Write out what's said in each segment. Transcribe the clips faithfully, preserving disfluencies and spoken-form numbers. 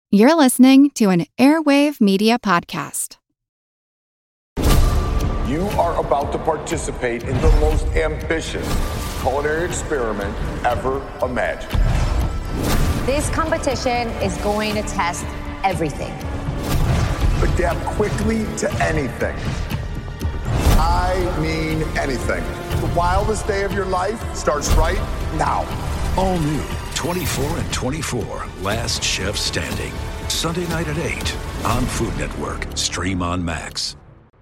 You're listening to an Airwave Media Podcast. You are about to participate in the most ambitious culinary experiment ever imagined. This competition is going to test everything. Adapt quickly to anything. I mean anything. The wildest day of your life starts right now. All new twenty-four and twenty-four, Last Chef Standing. Sunday night at eight on Food Network. Stream on Max.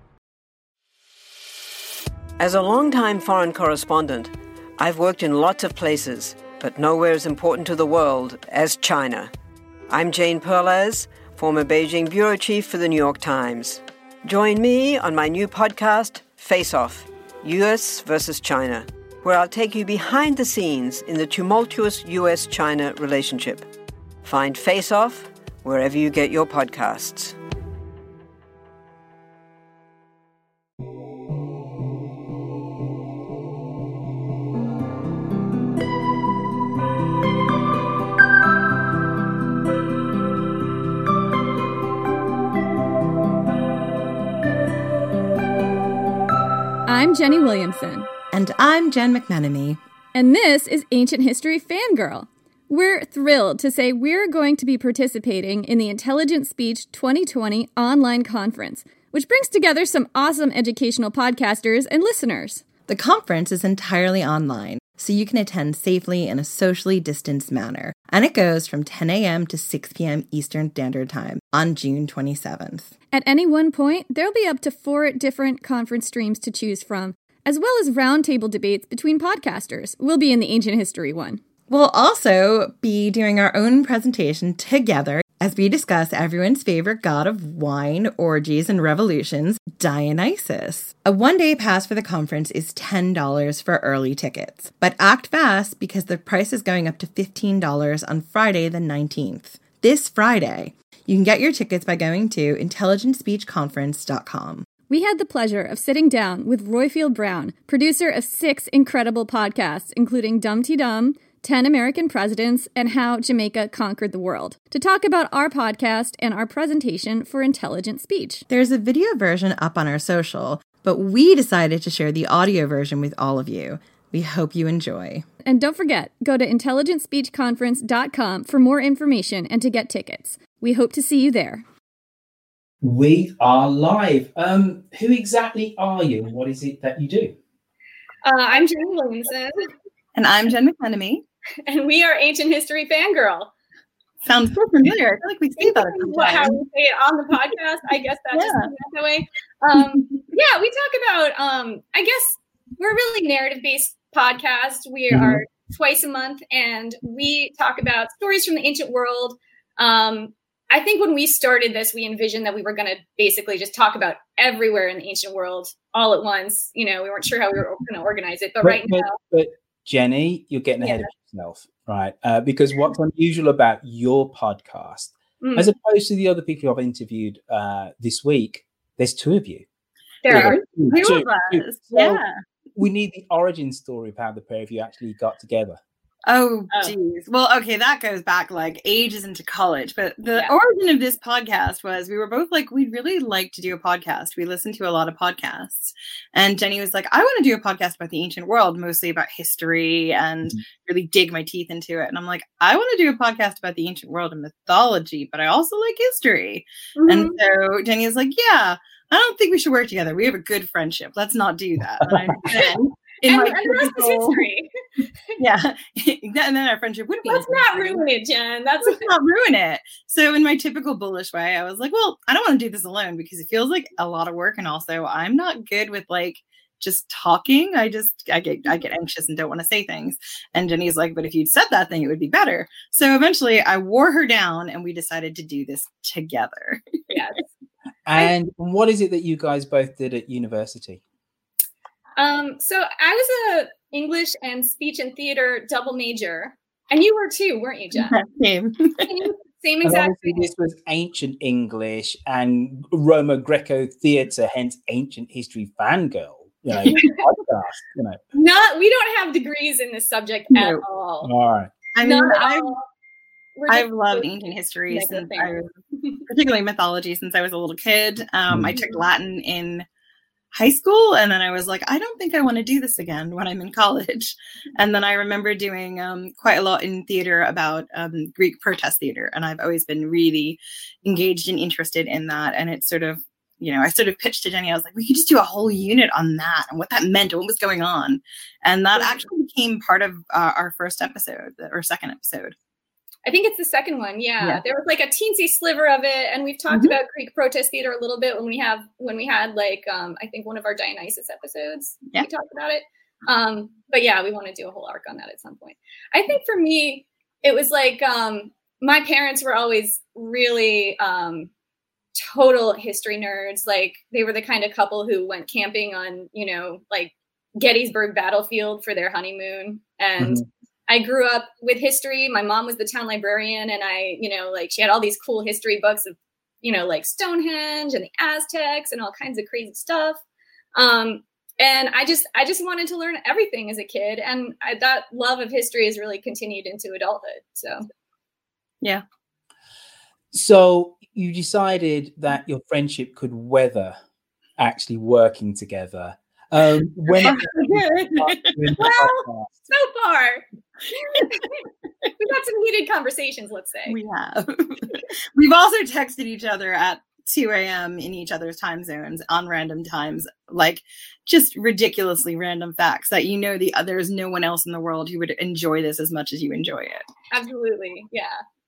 As a longtime foreign correspondent, I've worked in lots of places, but nowhere as important to the world as China. I'm Jane Perlez, former Beijing bureau chief for the New York Times. Join me on my new podcast, Face Off, U S versus China, where I'll take you behind the scenes in the tumultuous U S China relationship. Find Face Off wherever you get your podcasts. I'm Jenny Williamson. And I'm Jen McMenemy. And this is Ancient History Fangirl. We're thrilled to say we're going to be participating in the Intelligent Speech twenty twenty online conference, which brings together some awesome educational podcasters and listeners. The conference is entirely online, so you can attend safely in a socially distanced manner. And it goes from ten a.m. to six p.m. Eastern Standard Time on June twenty-seventh. At any one point, there'll be up to four different conference streams to choose from, as well as roundtable debates between podcasters. We'll be in the Ancient History one. We'll also be doing our own presentation together as we discuss everyone's favorite god of wine, orgies, and revolutions, Dionysus. A one-day pass for the conference is ten dollars for early tickets. But act fast because the price is going up to fifteen dollars on Friday the nineteenth. This Friday. You can get your tickets by going to intelligent speech conference dot com. We had the pleasure of sitting down with Roifield Brown, producer of six incredible podcasts, including Dum Tee Dum, ten American Presidents, and How Jamaica Conquered the World, to talk about our podcast and our presentation for Intelligent Speech. There's a video version up on our social, but we decided to share the audio version with all of you. We hope you enjoy. And don't forget, go to intelligent speech conference dot com for more information and to get tickets. We hope to see you there. We are live. Um, who exactly are you and what is it that you do? Uh, I'm Jenny Williamson. And I'm Jen McMenemy. And we are Ancient History Fangirl. Sounds so familiar. I feel like we say that what, how we say it on the podcast. I guess that yeah. just that way. Um, yeah, we talk about, um, I guess we're a really narrative-based podcast. We mm-hmm. are twice a month, and we talk about stories from the ancient world. Um, I think when we started this, we envisioned that we were going to basically just talk about everywhere in the ancient world all at once. You know, we weren't sure how we were going to organize it, but, but right but, now. But Jenny, you're getting ahead yeah. of yourself, right? Uh, because what's unusual about your podcast, mm. as opposed to the other people I've interviewed uh, this week, there's two of you. There yeah, are two, two of us. So yeah. We need the origin story of how the pair of you actually got together. Oh, geez. Oh. Well, okay, that goes back like ages into college. But the yeah. origin of this podcast was we were both like, we'd really like to do a podcast. We listened to a lot of podcasts. And Jenny was like, I want to do a podcast about the ancient world, mostly about history and mm-hmm. really dig my teeth into it. And I'm like, I want to do a podcast about the ancient world and mythology, but I also like history. Mm-hmm. And so Jenny was like, yeah, I don't think we should work together. We have a good friendship. Let's not do that. And I said, In and, my and that's history. Yeah. And then our friendship would be. Let's not ruin it, Jen. That's Let's not ruin it. So in my typical bullish way, I was like, well, I don't want to do this alone because it feels like a lot of work. And also I'm not good with like just talking. I just, I get, I get anxious and don't want to say things. And Jenny's like, but if you'd said that thing, it would be better. So eventually I wore her down and we decided to do this together. Yes. And what is it that you guys both did at university? Um, so I was a English and speech and theater double major, and you were too, weren't you, Jen? Same. Same exact thing. This was ancient English and Roma Greco theatre, hence ancient history fangirl. You know, podcast, you know. Not, we don't have degrees in this subject no. at all. All right. I mean, Not at I, all. I've loved ancient history since I was, particularly mythology, since I was a little kid. Um, mm-hmm. I took Latin in high school, and then I was like, I don't think I want to do this again when I'm in college. And then I remember doing um, quite a lot in theater about um, Greek protest theater, and I've always been really engaged and interested in that. And it's sort of, you know, I sort of pitched to Jenny, I was like, we could just do a whole unit on that and what that meant and what was going on. And that actually became part of uh, our first episode or second episode. I think it's the second one. Yeah. yeah. There was like a teensy sliver of it. And we've talked mm-hmm. about Greek protest theater a little bit when we have, when we had like, um, I think one of our Dionysus episodes, yeah. we talked about it. Um, but yeah, we want to do a whole arc on that at some point. I think for me, it was like, um, my parents were always really, um, total history nerds. Like they were the kind of couple who went camping on, you know, like Gettysburg battlefield for their honeymoon. And mm-hmm. I grew up with history. My mom was the town librarian, and I, you know, like she had all these cool history books of, you know, like Stonehenge and the Aztecs and all kinds of crazy stuff. Um, and I just, I just wanted to learn everything as a kid. And I, that love of history has really continued into adulthood. So, yeah. So you decided that your friendship could weather actually working together. Um, when well, so far, we've had some heated conversations, let's say. We have. We've also texted each other at two a.m. in each other's time zones on random times, like just ridiculously random facts that, you know, the there's no one else in the world who would enjoy this as much as you enjoy it. Absolutely. Yeah.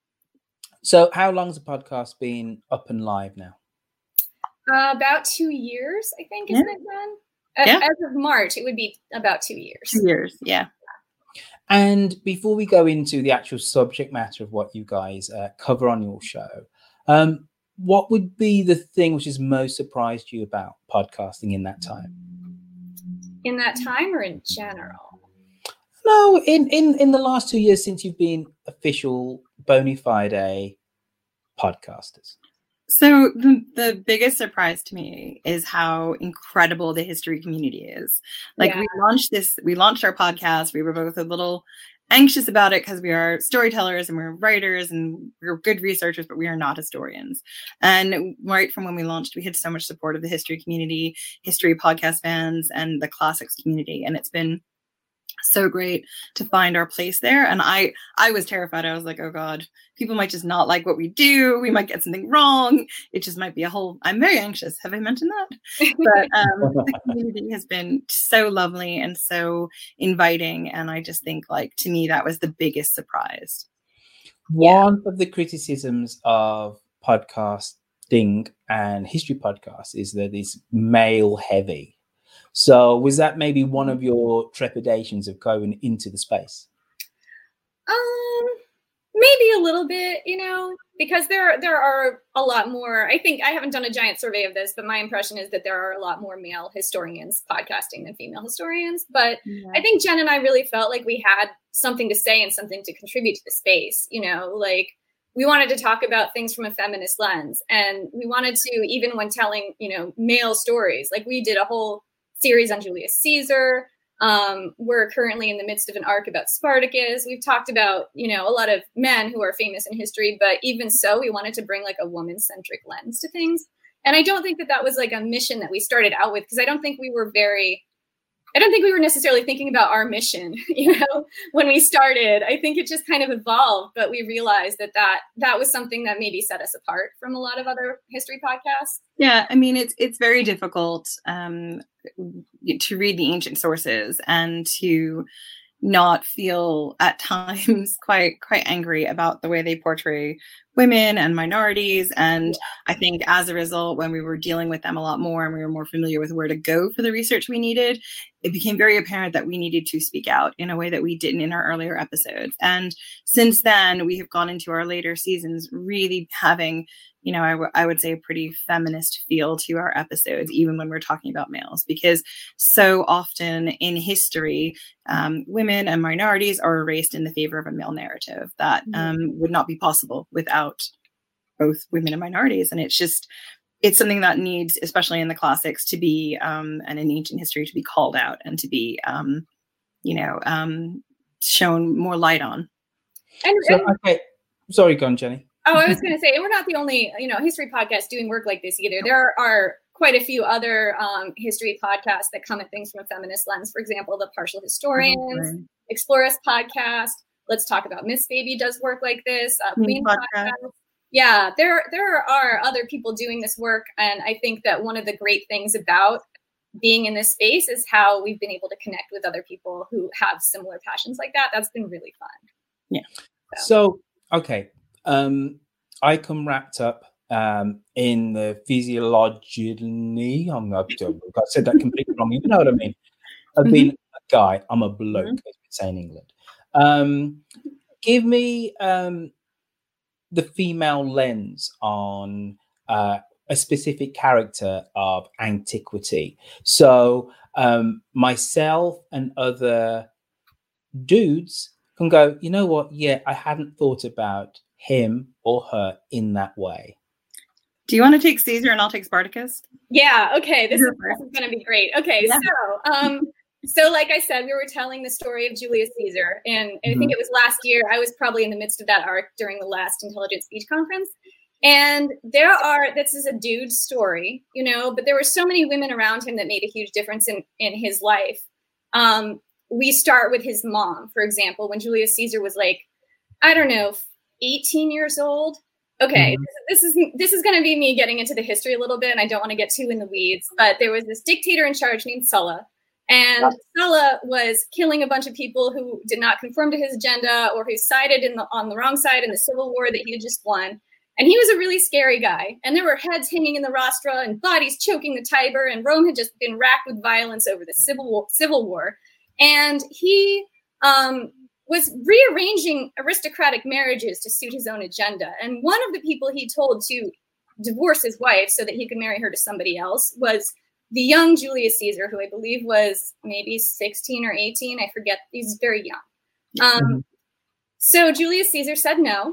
So how long's the podcast been up and live now? Uh, about two years, I think, isn't yeah. it, Dan? Yeah. As of March, it would be about two years. Two years, yeah. And before we go into the actual subject matter of what you guys uh, cover on your show, um, what would be the thing which has most surprised you about podcasting in that time? In that time or in general? No, in, in, in the last two years since you've been official bona fide podcasters. So the, the biggest surprise to me is how incredible the history community is. Like yeah. we launched this, we launched our podcast. We were both a little anxious about it because we are storytellers and we're writers and we're good researchers, but we are not historians. And right from when we launched, we had so much support of the history community, history podcast fans, and the classics community. And it's been so great to find our place there. And I, I was terrified. I was like, oh God, people might just not like what we do. We might get something wrong. It just might be a whole, I'm very anxious. Have I mentioned that? But um, the community has been so lovely and so inviting. And I just think, like, to me, that was the biggest surprise. One yeah. of the criticisms of podcasting and history podcasts is that it's male heavy. So was that maybe one of your trepidations of going into the space? Um, maybe a little bit, you know, because there there are a lot more. I think I haven't done a giant survey of this, but my impression is that there are a lot more male historians podcasting than female historians. But yeah. I think Jen and I really felt like we had something to say and something to contribute to the space. You know, like we wanted to talk about things from a feminist lens, and we wanted to, even when telling, you know, male stories, like we did a whole series on Julius Caesar. Um, we're currently in the midst of an arc about Spartacus. We've talked about, you know, a lot of men who are famous in history, but even so, we wanted to bring like a woman-centric lens to things. And I don't think that that was like a mission that we started out with, because I don't think we were very, I don't think we were necessarily thinking about our mission, you know, when we started. I think it just kind of evolved, but we realized that that, that was something that maybe set us apart from a lot of other history podcasts. Yeah, I mean, it's it's very difficult um, to read the ancient sources and to not feel at times quite quite angry about the way they portray women and minorities. And I think as a result, when we were dealing with them a lot more and we were more familiar with where to go for the research we needed, it became very apparent that we needed to speak out in a way that we didn't in our earlier episodes. And since then, we have gone into our later seasons really having, you know, I, w- I would say a pretty feminist feel to our episodes, even when we're talking about males, because so often in history, um, women and minorities are erased in the favor of a male narrative that um, would not be possible without both women and minorities. And it's just, it's something that needs, especially in the classics, to be, um, and in ancient history, to be called out and to be, um, you know, um, shown more light on. And, so, okay. Sorry, go on, Jenny. Oh, I was going to say, we're not the only, you know, history podcast doing work like this either. There are quite a few other um, history podcasts that come at things from a feminist lens. For example, the Partial Historians, okay. Explore Us podcast, Let's Talk About Miss Baby does work like this. Uh, Queen podcast. podcast. Yeah, there there are other people doing this work. And I think that one of the great things about being in this space is how we've been able to connect with other people who have similar passions like that. That's been really fun. Yeah. So, so okay. Um, I come wrapped up um, in the physiology. I'm not, I said that completely wrong. You know what I mean? I've mm-hmm. been a guy. I'm a bloke, mm-hmm. as we say in England. Um, give me um, the female lens on uh, a specific character of antiquity. So um, myself and other dudes can go, you know what? Yeah, I hadn't thought about him or her in that way. Do you want to take Caesar and I'll take Spartacus? Yeah. Okay. This, is, this is going to be great. Okay. Yeah. So, um, so like I said, we were telling the story of Julius Caesar, and mm-hmm. I think it was last year. I was probably in the midst of that arc during the last Intelligent Speech Conference. And there are, this is a dude's story, you know, but there were so many women around him that made a huge difference in, in his life. Um, we start with his mom, for example, when Julius Caesar was like, I don't know, eighteen years old. Okay, mm-hmm. this, this is this is going to be me getting into the history a little bit, and I don't want to get too in the weeds, but there was this dictator in charge named Sulla, and yep. Sulla was killing a bunch of people who did not conform to his agenda or who sided in the, on the wrong side in the civil war that he had just won. And he was a really scary guy, and there were heads hanging in the rostra and bodies choking the Tiber, and Rome had just been racked with violence over the civil war, civil war. And he um, was rearranging aristocratic marriages to suit his own agenda. And one of the people he told to divorce his wife so that he could marry her to somebody else was the young Julius Caesar, who I believe was maybe sixteen or eighteen. I forget. He's very young. Um, mm-hmm. So Julius Caesar said no.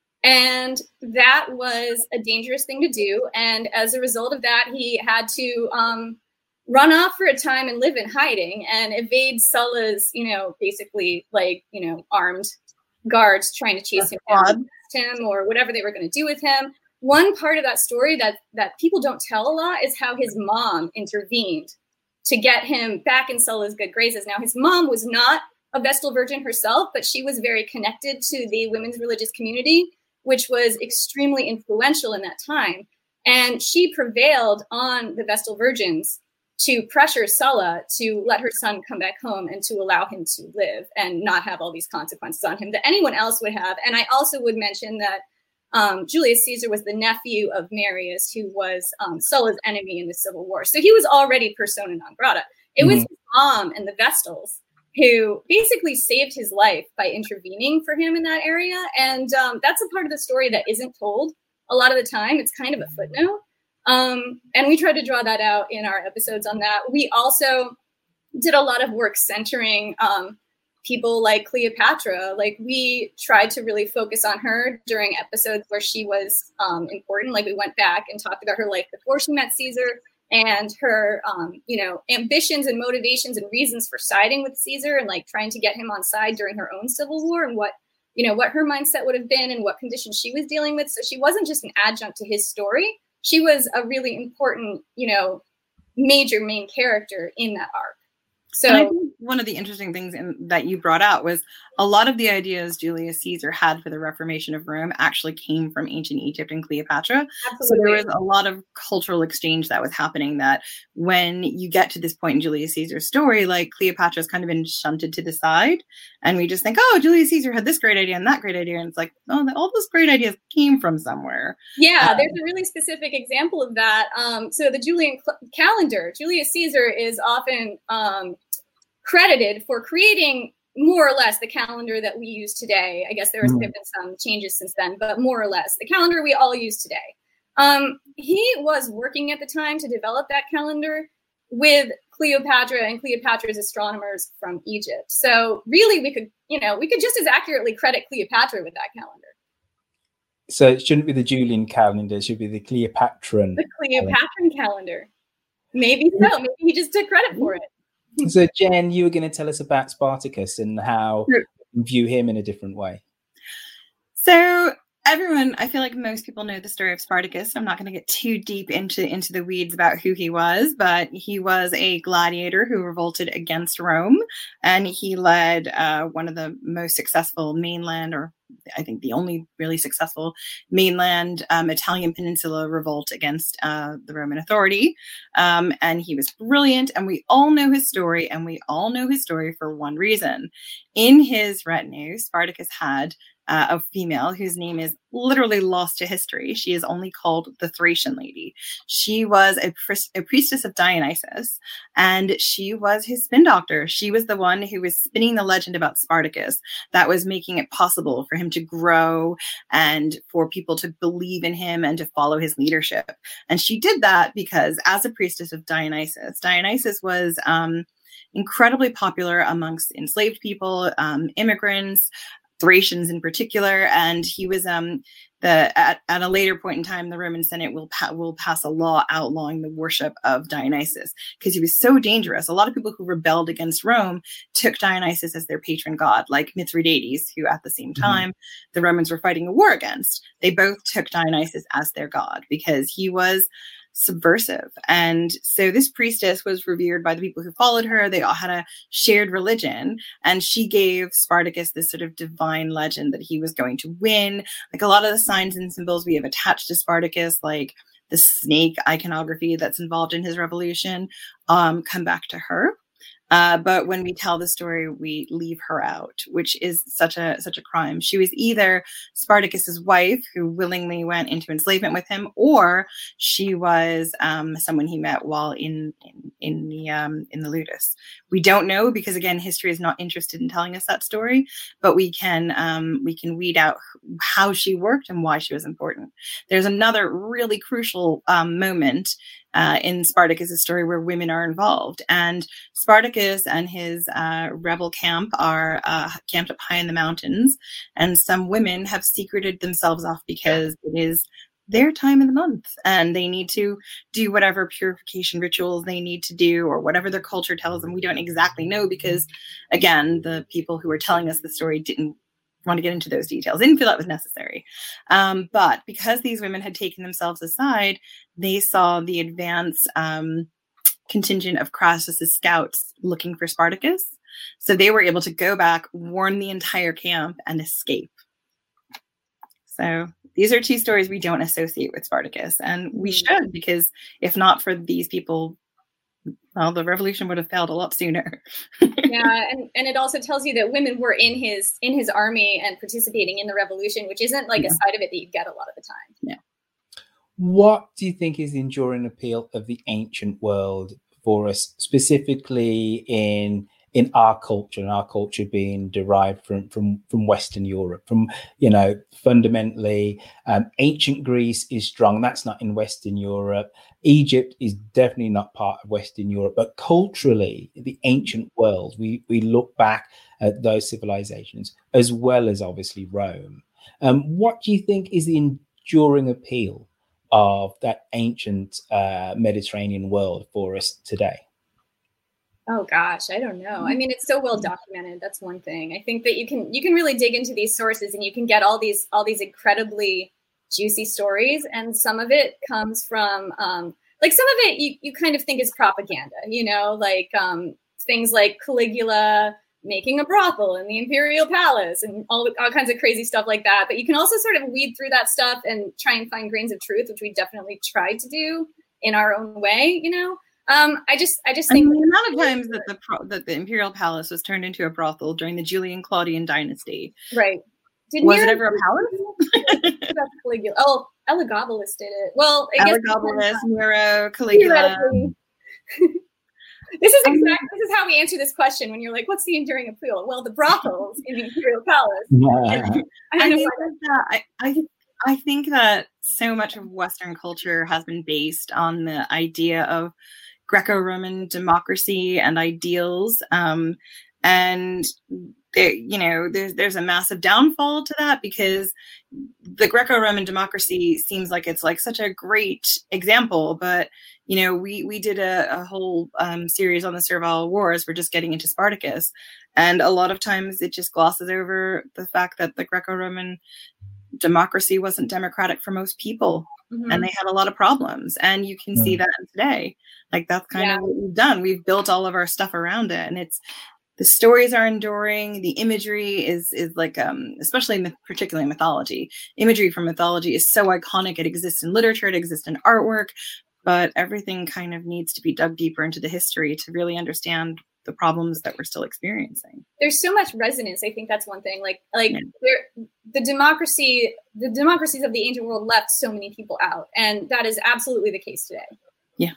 And that was a dangerous thing to do. And as a result of that, he had to um, run off for a time and live in hiding and evade Sulla's, you know, basically like, you know, armed guards trying to chase him down, him or whatever they were going to do with him. One part of that story that that people don't tell a lot is how his mom intervened to get him back in Sulla's good graces. Now, his mom was not a Vestal Virgin herself, but she was very connected to the women's religious community, which was extremely influential in that time. And she prevailed on the Vestal Virgins to pressure Sulla to let her son come back home and to allow him to live and not have all these consequences on him that anyone else would have. And I also would mention that um, Julius Caesar was the nephew of Marius, who was um, Sulla's enemy in the Civil War. So he was already persona non grata. It mm-hmm. was his mom and the Vestals who basically saved his life by intervening for him in that area. And um, that's a part of the story that isn't told a lot of the time. It's kind of a footnote. Um, and we tried to draw that out in our episodes on that. We also did a lot of work centering um, people like Cleopatra. Like we tried to really focus on her during episodes where she was um, important. Like we went back and talked about her life before she met Caesar, and her, um, you know, ambitions and motivations and reasons for siding with Caesar and like trying to get him on side during her own civil war and what, you know, what her mindset would have been and what conditions she was dealing with. So she wasn't just an adjunct to his story. She was a really important, you know, major main character in that arc. So and I think one of the interesting things in, that you brought out was a lot of the ideas Julius Caesar had for the Reformation of Rome actually came from ancient Egypt and Cleopatra. Absolutely. So there was a lot of cultural exchange that was happening that when you get to this point in Julius Caesar's story, like Cleopatra's kind of been shunted to the side. And we just think, oh, Julius Caesar had this great idea and that great idea. And it's like, oh, all those great ideas came from somewhere. Yeah, um, um, there's a really specific example of that. Um, so the Julian cl- calendar, Julius Caesar is often um, credited for creating more or less the calendar that we use today. I guess there, was, mm-hmm. there have been some changes since then, but more or less the calendar we all use today. Um, he was working at the time to develop that calendar with Cleopatra and Cleopatra's astronomers from Egypt. So really we could, you know, we could just as accurately credit Cleopatra with that calendar. So it shouldn't be the Julian calendar, it should be the Cleopatran. The Cleopatran calendar. calendar. Maybe so. Maybe he just took credit for it. So, Jen, you were going to tell us about Spartacus and how you view him in a different way. So, everyone, I feel like most people know the story of Spartacus. I'm not going to get too deep into, into the weeds about who he was, but he was a gladiator who revolted against Rome, and he led uh, one of the most successful mainland, or I think the only really successful mainland um, Italian peninsula revolt against uh, the Roman authority. Um, and he was brilliant, and we all know his story, and we all know his story for one reason. In his retinue, Spartacus had Uh, a female whose name is literally lost to history. She is only called the Thracian Lady. She was a, pri- a priestess of Dionysus, and she was his spin doctor. She was the one who was spinning the legend about Spartacus that was making it possible for him to grow and for people to believe in him and to follow his leadership. And she did that because as a priestess of Dionysus, Dionysus was um, incredibly popular amongst enslaved people, um, immigrants, Thracians in particular, and he was um the at, at a later point in time the Roman Senate will pa- will pass a law outlawing the worship of Dionysus because he was so dangerous. A lot of people who rebelled against Rome took Dionysus as their patron god, like Mithridates, who at the same time mm-hmm. the Romans were fighting a war against. They both took Dionysus as their god because he was subversive. And so this priestess was revered by the people who followed her. They all had a shared religion, and she gave Spartacus this sort of divine legend that he was going to win. Like a lot of the signs and symbols we have attached to Spartacus, like the snake iconography that's involved in his revolution, um, come back to her. Uh, but when we tell the story, we leave her out, which is such a such a crime. She was either Spartacus's wife, who willingly went into enslavement with him, or she was um, someone he met while in in, in the um, in the ludus. We don't know because, again, history is not interested in telling us that story. But we can um, we can weed out how she worked and why she was important. There's another really crucial um, moment Uh, in Spartacus' story where women are involved. And Spartacus and his uh, rebel camp are uh, camped up high in the mountains. And some women have secreted themselves off because it is their time of the month and they need to do whatever purification rituals they need to do or whatever their culture tells them. We don't exactly know because, again, the people who were telling us the story didn't want to get into those details. Didn't feel that was necessary. Um, but because these women had taken themselves aside, they saw the advance um, contingent of Crassus's scouts looking for Spartacus. So they were able to go back, warn the entire camp, and escape. So these are two stories we don't associate with Spartacus, and we should, because if not for these people, well, the revolution would have failed a lot sooner. Yeah, and, and it also tells you that women were in his in his army and participating in the revolution, which isn't like yeah. a side of it that you get a lot of the time. Yeah. What do you think is the enduring appeal of the ancient world for us, specifically in in our culture, and our culture being derived from from from Western Europe? From, you know, fundamentally, um, ancient Greece is strong. That's not in Western Europe. Egypt is definitely not part of Western Europe. But culturally, the ancient world, we we look back at those civilizations as well as obviously Rome. Um, what do you think is the enduring appeal of that ancient uh, Mediterranean world for us today? Oh gosh, I don't know. I mean, it's so well documented. That's one thing. I think that you can you can really dig into these sources and you can get all these all these incredibly juicy stories. And some of it comes from um, like some of it you, you kind of think is propaganda, you know, like um, things like Caligula making a brothel in the imperial palace and all, all kinds of crazy stuff like that. But you can also sort of weed through that stuff and try and find grains of truth, which we definitely tried to do in our own way, you know. Um, I just, I just think I mean, the amount of times that the pro- that the imperial palace was turned into a brothel during the Julian Claudian dynasty, right? Did was Nero it ever a palace? Caligula. Oh, Elagabalus did it. Well, I Elagabalus, guess Nero, Caligula. This is exactly this is how we answer this question when you're like, "What's the enduring appeal?" Well, the brothels in the imperial palace. Yeah. I, I, know mean, that, I, I I think that so much of Western culture has been based on the idea of Greco-Roman democracy and ideals, um, and there, you know, there's there's a massive downfall to that because the Greco-Roman democracy seems like it's like such a great example, but you know, we we did a, a whole um, series on the Servile Wars. We're just getting into Spartacus, and a lot of times it just glosses over the fact that the Greco-Roman democracy wasn't democratic for most people. Mm-hmm. And they had a lot of problems. And you can mm. see that today. Like, that's kind yeah. of what we've done. We've built all of our stuff around it. And it's, the stories are enduring. The imagery is, is like, um, especially myth, particularly mythology. Imagery from mythology is so iconic. It exists in literature. It exists in artwork. But everything kind of needs to be dug deeper into the history to really understand the problems that we're still experiencing. There's so much resonance. I think that's one thing. Like, like yeah. there, the democracy, the democracies of the ancient world left so many people out, and that is absolutely the case today. Yeah.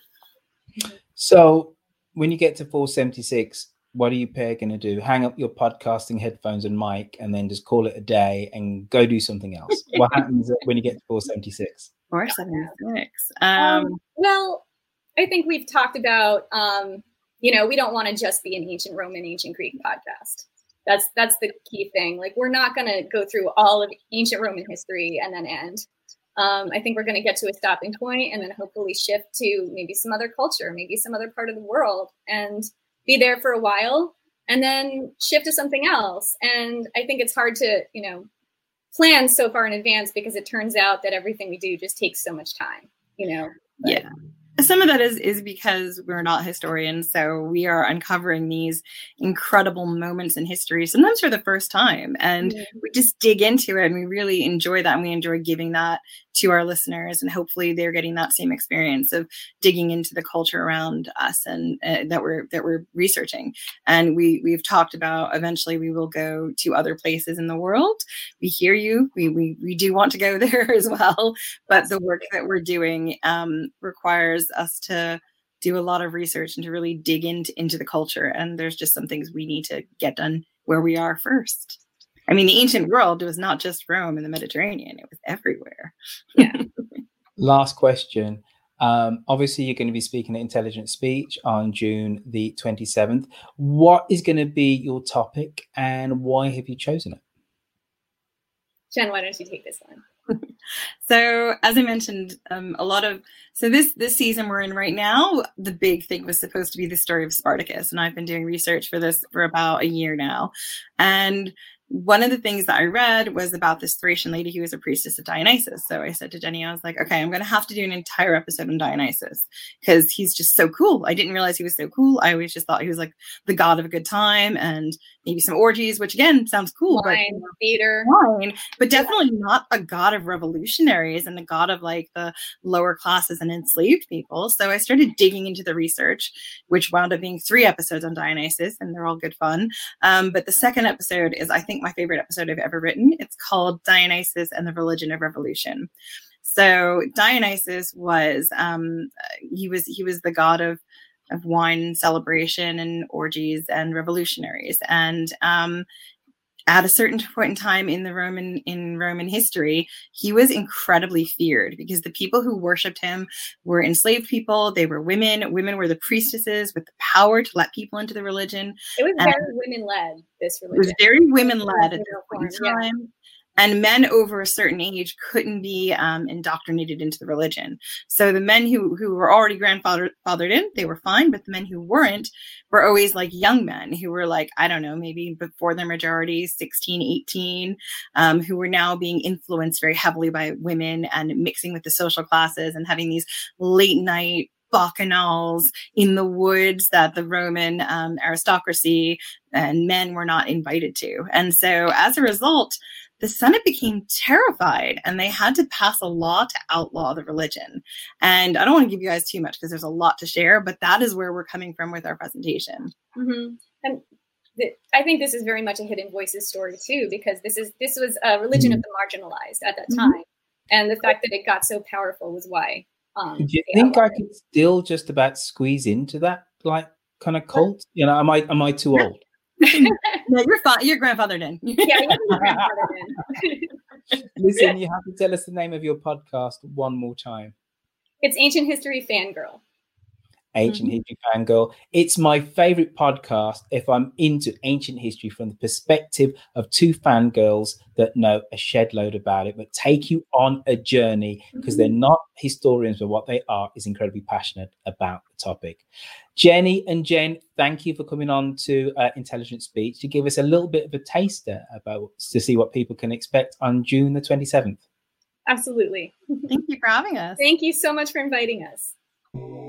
So when you get to four seventy-six, what are you pair going to do? Hang up your podcasting headphones and mic, and then just call it a day and go do something else? What happens when you get to four seventy-six? four seventy-six. Um, um, well, I think we've talked about. Um, You know, we don't want to just be an ancient Roman, ancient Greek podcast. That's that's the key thing. Like, we're not going to go through all of ancient Roman history and then end. Um, I think we're going to get to a stopping point and then hopefully shift to maybe some other culture, maybe some other part of the world, and be there for a while and then shift to something else. And I think it's hard to, you know, plan so far in advance because it turns out that everything we do just takes so much time, you know? But, yeah. Some of that is is because we're not historians, so we are uncovering these incredible moments in history, sometimes for the first time, and mm-hmm. we just dig into it, and we really enjoy that, and we enjoy giving that to our listeners, and hopefully they're getting that same experience of digging into the culture around us and uh, that we're that we're researching. And we we've talked about eventually we will go to other places in the world. We hear you. We we we do want to go there as well, but the work that we're doing um, requires us to do a lot of research and to really dig into into the culture. And there's just some things we need to get done where we are first. I mean, the ancient world was not just Rome and the Mediterranean. It was everywhere. Yeah. Last question. Um, obviously, you're going to be speaking at Intelligent Speech on June the twenty-seventh. What is going to be your topic and why have you chosen it? Jen, why don't you take this one? So, as I mentioned, um, a lot of so this this season we're in right now, the big thing was supposed to be the story of Spartacus, and I've been doing research for this for about a year now. And one of the things that I read was about this Thracian lady who was a priestess of Dionysus. So I said to Jenny, I was like, okay, I'm going to have to do an entire episode on Dionysus because he's just so cool. I didn't realize he was so cool. I always just thought he was like the god of a good time and maybe some orgies, which again sounds cool. Wine, but, theater. Wine, but definitely not a god of revolutionaries and the god of like the lower classes and enslaved people. So I started digging into the research, which wound up being three episodes on Dionysus, and they're all good fun. Um, but the second episode is, I think, my favorite episode I've ever written. It's called Dionysus and the Religion of Revolution. So Dionysus was um, he was he was the god of of wine celebration and orgies and revolutionaries. And um, at a certain point in time in the Roman in Roman history, he was incredibly feared because the people who worshipped him were enslaved people. They were women. Women were the priestesses with the power to let people into the religion. It was very and women-led, this religion. It was very women-led at this point in time. Yeah. And men over a certain age couldn't be um, indoctrinated into the religion. So the men who, who were already grandfathered fathered in, they were fine. But the men who weren't were always like young men who were like, I don't know, maybe before their majority, sixteen, eighteen, um, who were now being influenced very heavily by women and mixing with the social classes and having these late night bacchanals in the woods that the Roman um, aristocracy and men were not invited to. And so as a result, the Senate became terrified and they had to pass a law to outlaw the religion. And I don't want to give you guys too much because there's a lot to share, but that is where we're coming from with our presentation. Mm-hmm. And th- I think this is very much a Hidden Voices story too, because this is this was a religion of the marginalized at that time. Mm-hmm. And the fact that it got so powerful was why. Um, Do you think I could still just about squeeze into that like kind of cult? You know, am I am I too old? No, you're fine. You're grandfathered in. Yeah, you're grandfathered in. Listen, you have to tell us the name of your podcast one more time. It's Ancient History Fangirl. Ancient mm-hmm. History Fangirl. It's my favorite podcast if I'm into ancient history from the perspective of two fangirls that know a shed load about it, but take you on a journey because mm-hmm. they're not historians, but what they are is incredibly passionate about the topic. Jenny and Jen, thank you for coming on to uh, Intelligent Speech to give us a little bit of a taster about to see what people can expect on June the twenty-seventh. Absolutely. Thank you for having us. Thank you so much for inviting us.